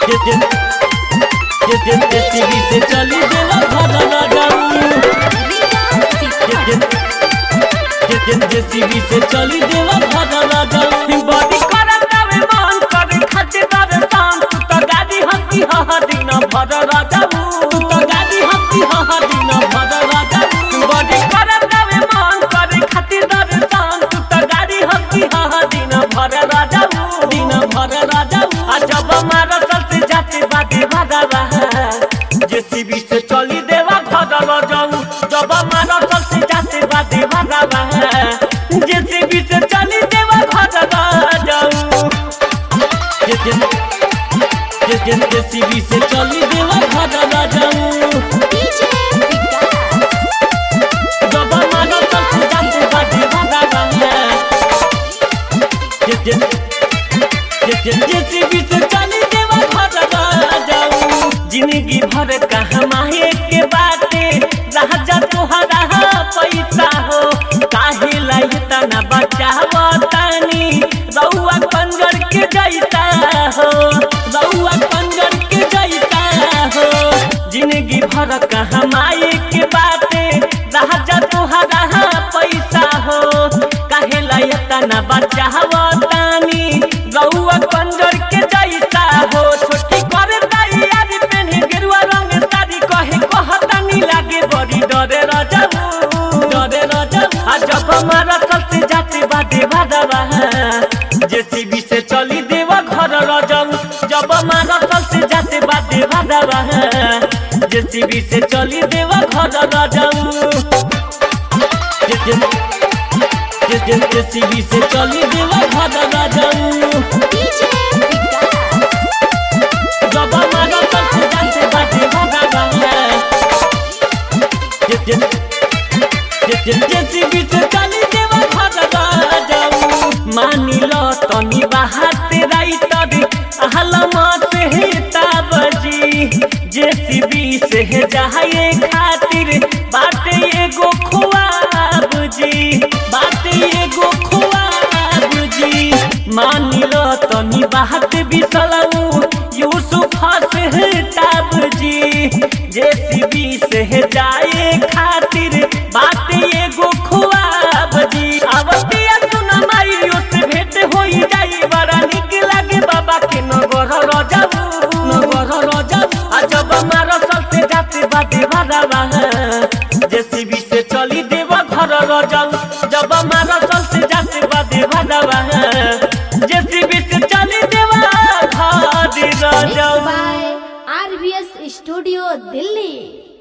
JCB से चली देवा भरवा जाऊ जेसीबी से चली देवा भरवा जाऊ बॉडी करत में मन करे खचे दर शाम तू तो गाड़ी हंसी दिन भरवा जाऊ तू तो गाड़ी हंसी दिन भरवा जाऊ बॉडी करत में मन करे खचे दर शाम तू तो गाड़ी हंसी दिन भरवा जाऊ आ जब मारा चलते जाते बाटे भरवा जेसीबी से चली देवा भरवा जाऊ जब मारा चलते जाते बाटे भरवा जेसीबी से चली देवा भरवा जाऊ जेसीबी से चली देवा भरवा जाऊ जब मारा चलते जाते बाटे भरवा जेसीबी से चली देवा भरवा जाऊ जिंदगी भर कहमाए के बाटे राजा तोहरा पैसा हो काहे लायता ना बचावा तानी रउआ पंजर के जैसा हो रउआ पंजर के जैसा हो जिंदगी भर कहमाए के बाटे राजा तोहरा पैसा हो काहे लायता ना बचावा तानी रउआ पंजर के जैसा हो छोटी करे तैयारी पहने गेरुआ रंग साड़ी कहे कहतानी लागे बड़ी डरे रजाऊ आ जब हमारा चलते जाते बाटे भरवा जेसीबी से चली देवा घर रजाऊ जब हमारा चलते जाते बाटे भरवा जेसीबी से चली देवा घर रजाऊ जेसीबी से चली देवा घर रजाऊ जब हमारा चलते जाते बाटे भरवा जेसीबी से चली देवा भरवा जाऊ मानी लो तनी बाहर राइटर आहलमत है ताबजी जेसीबी से जाए खातिर बाटे एगो ख्वाब जी बाटे एगो ख्वाब जी मानी लो तनी बाहर बिसलऊ यूसुफ से ताबजी जेसीबी से जाए खातिर बाटे एगो ख्वाब जी आवतिया सुना माई से भेंट होई जाई बड़ा निक लागे बाबा के नगर रजाऊ आ जब हमारा चलते जाते बाटे भरवा जेसीबी से चली देवा घर रजाऊ जब हमारा चलते जाते बाटे भरवा जेसीबी से चली देवा घर रजाऊ RBS स्टूडियो दिल्ली।